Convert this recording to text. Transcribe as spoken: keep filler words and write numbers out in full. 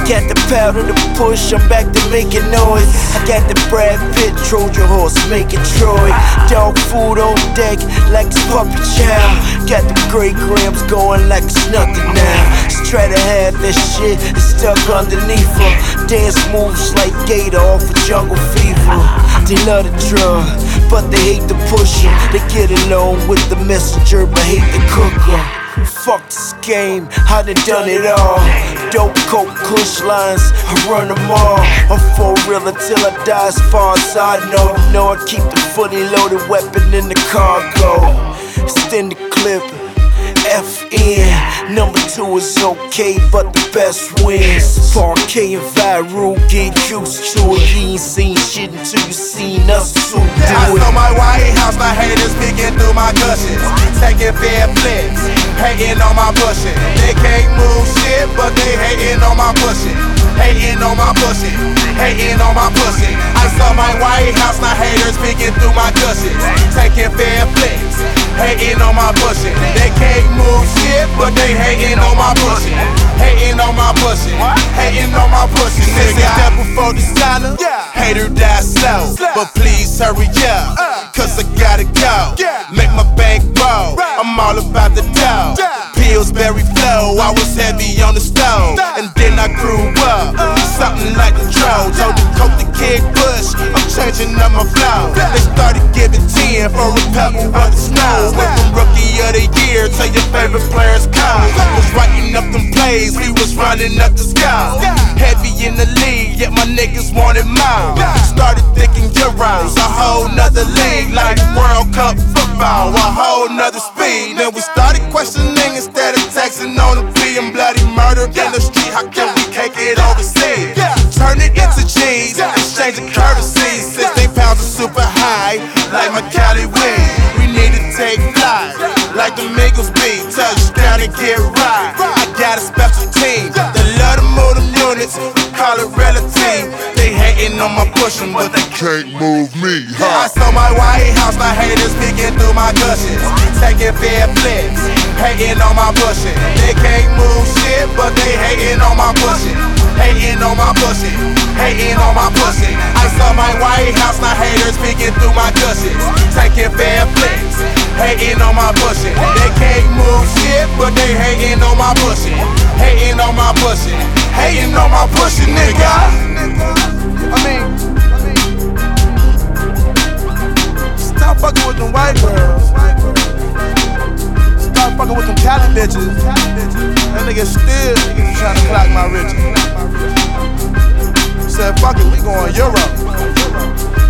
got the powder to push, I'm back to making noise. I got the Brad Pitt Trojan horse making Troy. Dog food on deck like it's puppy chow. Got the Grey Grams going like it's nothing now. Just try to have that shit stuck underneath her. Dance moves like Gator off of Jungle Fever. They love the drug, but they hate the pusher. They get along with the messenger, but hate the cooker. Fuck this game, I done done it all. Dope, coke, kush lines, I run them all. I'm for real until I die, as far as I know. Know I keep the fully loaded weapon in the cargo. Extend the clip, F N. Number two is okay, but the best wins. Parquet and Viral, get used to it. You ain't seen shit until you seen us two do it. I saw my White House, my haters peeking through my gushes, taking fair flicks, hating on my bullshit. They can't move shit, but they hating on my bullshit. Hating on my pussy, hating on my pussy. I saw my White House, my haters peeking through my gushes, taking fair flicks, hating on my pussy. They can't move shit, but they hating on my pussy. Hating on my pussy, hating on my pussy. Since they step before the designer, hater die slow. But please hurry up, cause I gotta go. Make my bank roll, I'm all about the dough. Pillsbury flow, I was heavy on the stove. And then I grew up, something like a dro. Told the coke to kick Bush, I'm changing up my flow. They started giving ten for a pebble of the snow. Went from rookie of the year to your favorite player's code. Was writing up them plays, we was running up the sky. Heavy in the league, yet my niggas wanted more. Started thinking Euros, a whole nother league. Like World Cup football, a whole nother speed. Then we started questioning instead of texting on the beat and bloody murder in the street. How can we take it overseas? Turn it into cheese, exchanging currencies. Sixteen pounds of super high, like my Cali weed. We need to take flight, like the Migos be. Touchdown and get right. I got a special team, they love to move them units. We call it relative. They hating on my pushing, but they can't move me, huh? I saw my White House, my haters peeking through my gushes, taking fair flicks, hating on my bullshit. They can't move shit, but they hating on my pussy. Hating on my pussy, hating on my pussy. I saw my White House, my haters peeking through my gushes, taking fair flicks, hating on my pussy. They can't move shit, but they hating on my pussy. Hating on my pussy, hating on my pussy, nigga. I mean, stop fucking with them white girls. Stop fucking with them Cali bitches. That nigga still trying to clock my riches. Said fuck it, we going Euro.